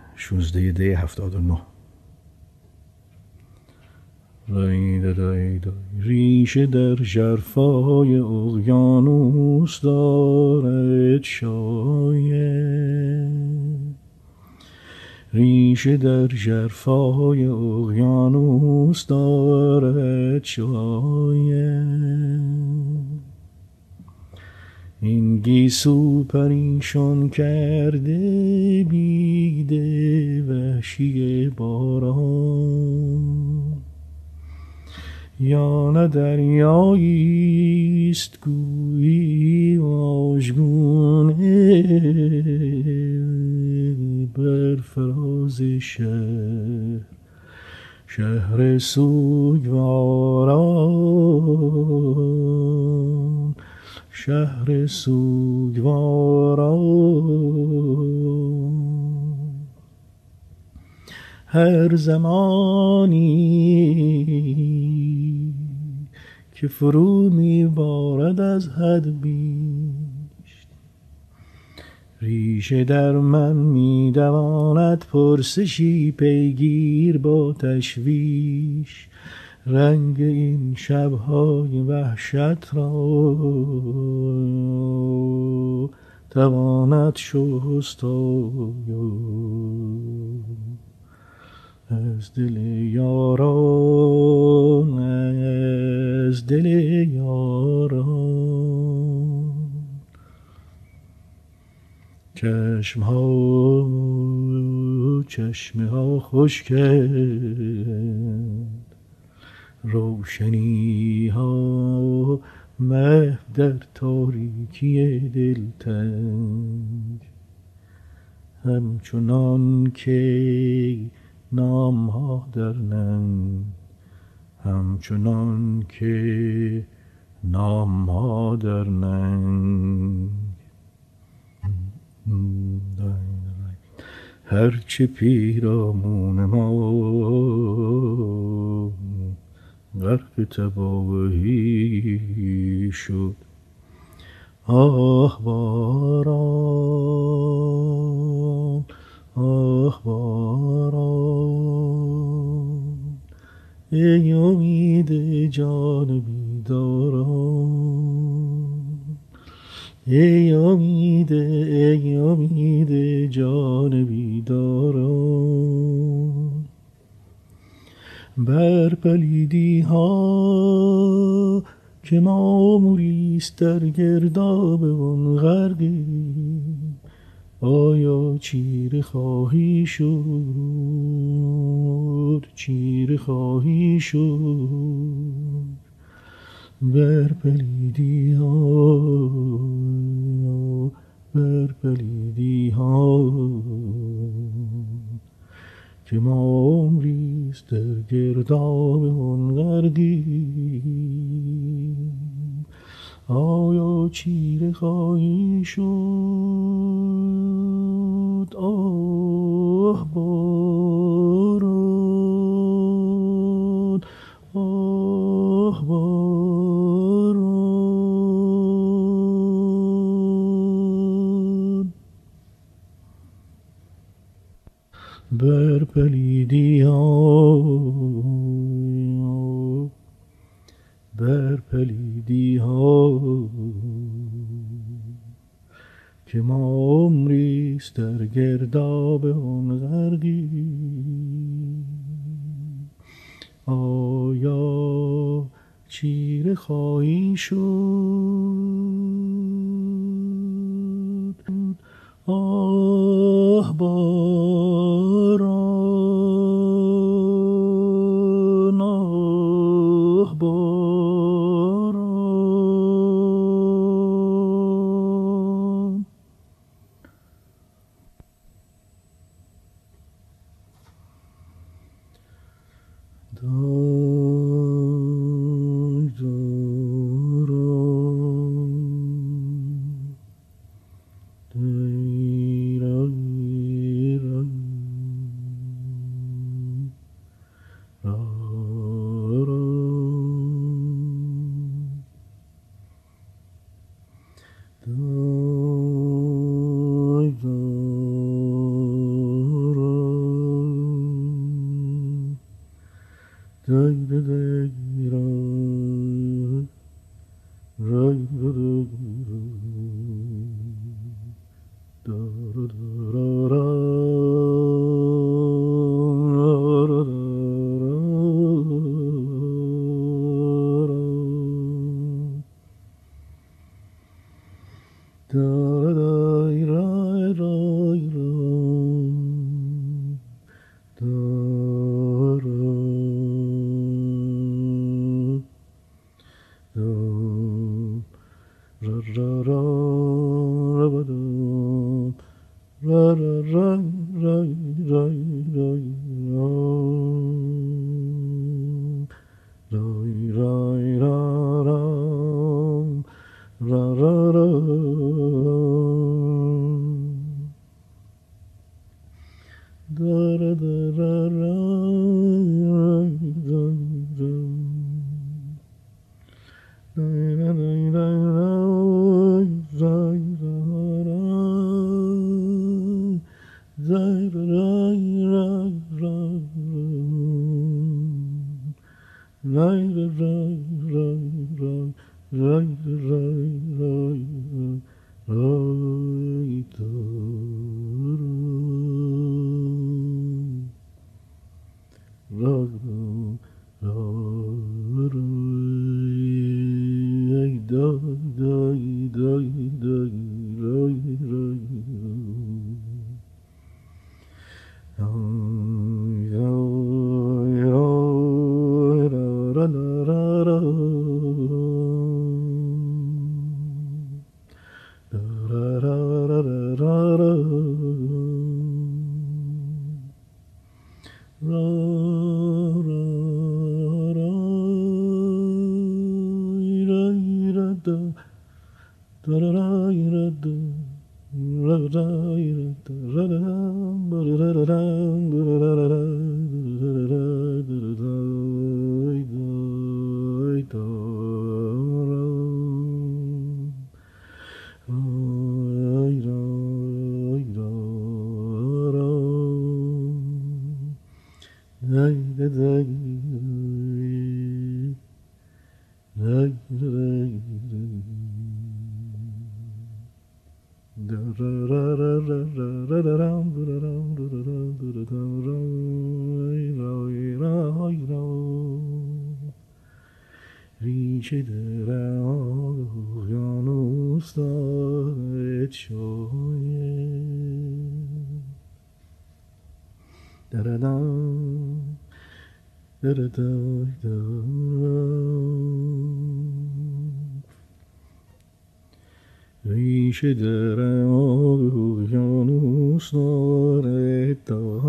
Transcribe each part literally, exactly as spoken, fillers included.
شانزده دی هفتاد و نه. ریشه در ژرفای اقیانوس دارد شاید، ریشه در ژرفای اقیانوس دارد شاید. این گیسو پریشان کرده بیده وحشی باران، یا نه دریاییست گویی واژگونه بر فراز شهر، شهر سوگواران، شهر سوگواران. هر زمانی که فرو می بارد از حد بیش، ریشه در من می دواند پرسشی پیگیر با تشویش. رنگ این شب‌های وحشت را تواند شست از دل یاران، از دل یاران. چشم ها چشم ها خوش کرد، روشنی ها محو در تاریکی دلتنگ. همچنان که نام ها در ننگ، همچنان که نام ها در ننگ. هرچه پیرامون ما غرق تباهی شد، آه باران، آه باران. ای امید جان بیداران، ای امید، ای امید جان بیداران. بر پلیدی ها که ماموریست در گرداب اون غرقی، آیا چیره خواهی شد، چیره خواهی شد. بر پلیدی ها، بر پلیدی ها که ما عمریست در گرداب اون غرقی، آیا چیره خواهی شد. آه باران، آه باران. بر پلیدی ها، بر پلیدی ها که ما عمریست در گرداب اون غرقی، آیا چیره خواهی شد. آه باران، آه باران. دای داران، دای رای رای را را. دای داران، ریشه در اقیانوس دارد شایه دردم دردم ریشه در اقیانوس دارد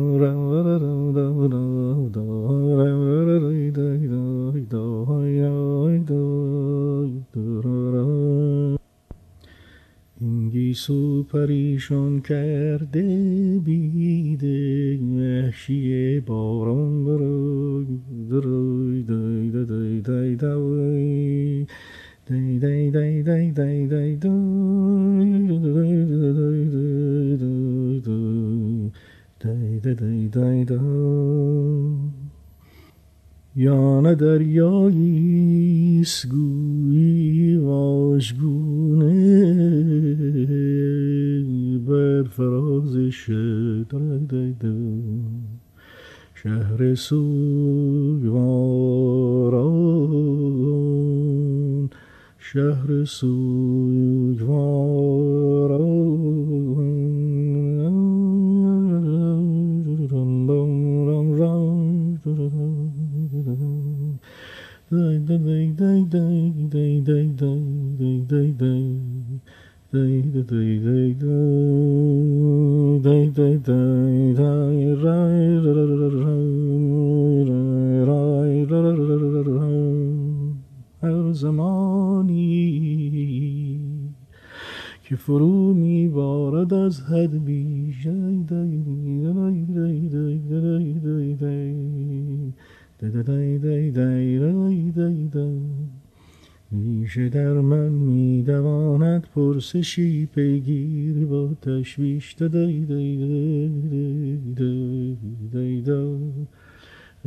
این گیسو پریشان کرده بیده وحشی باران برای دروی دای دای دای دای دای دای دای دای دای دای دای دای یا نه دریایی سگویی واژگونه بر فراز شهر سوگواران شهر سوگواران day day day day day day day day day day day day day day day هر زمانی که فرو می بارد از حد بیش day day day day day day day دای دای دای دای دای دای ریشه در من می دواند پرسشی پیگیر با تشویش دای دای دای دای دای دای